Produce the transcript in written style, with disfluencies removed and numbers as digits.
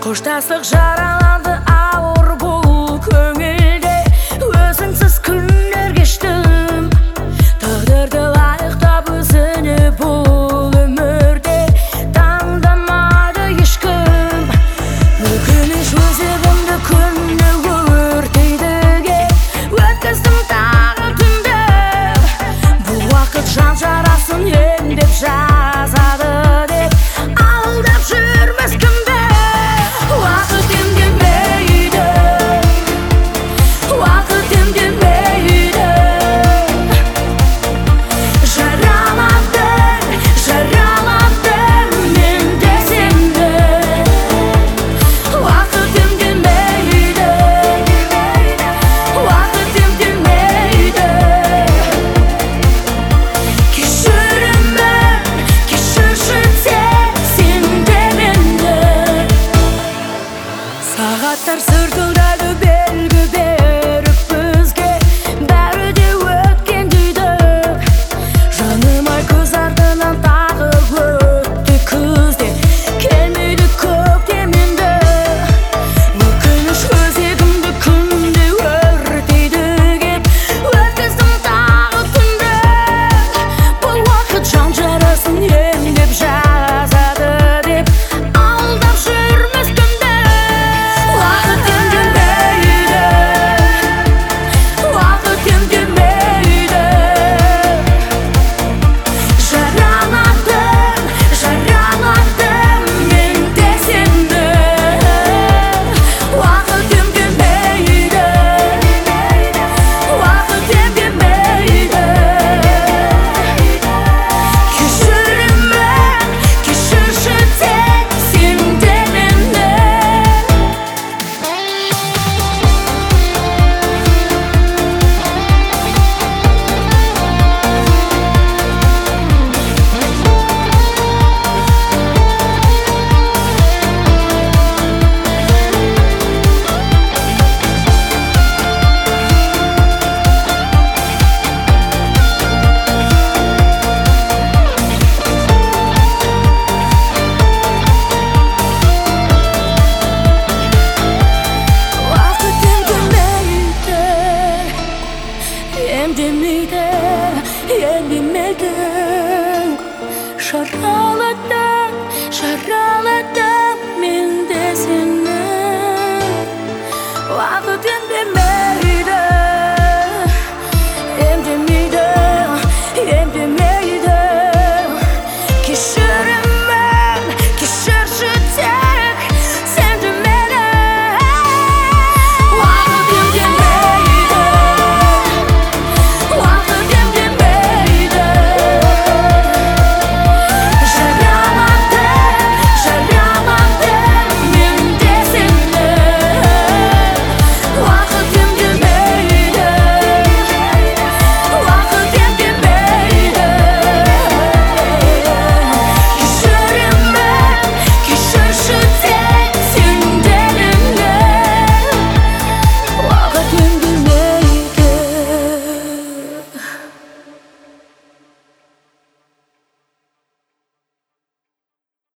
Қоштастық жаралады ауыр бұл көңілде, өзіңсіз күндер кештім. Тағдырды лайықтап өзіне бұл өмірде таңдамады ешкім. Өкініш өзегімді күнде өртейдіге өткіздім тағы түнде. Бұл уақыт жан жарасын емдеп жазады деп алдап жүрмес кімді. Уақыт емдемейді, уақыт емдемейді. Жараладың мен де сені. Уақыт емдемейді, уақыт емдемейді. Кешірімін, кешірші тек сен де мені. Сағаттар сыртылдайды белгі беріп бізге, бәрі де өткен дейді. Жаным ай көз артынан тағы өтті күзде, келмейді көктем енді. Өкініш өзегімді күнде өртейді кеп өткіздім тағы түнде. Бұл уақыт жан жарасын емдеп жазады деп алдап жүрмес кімді. Уақыт емдемейді, уақыт емдемейді. Жараладың мен де сені. Уақыт емдемейді, уақыт емдемейді. Кешірімін, кешірші тек сен де мені. Уақыт емдемейді, емдемейді, емдемейді. Жараладың мен де сені.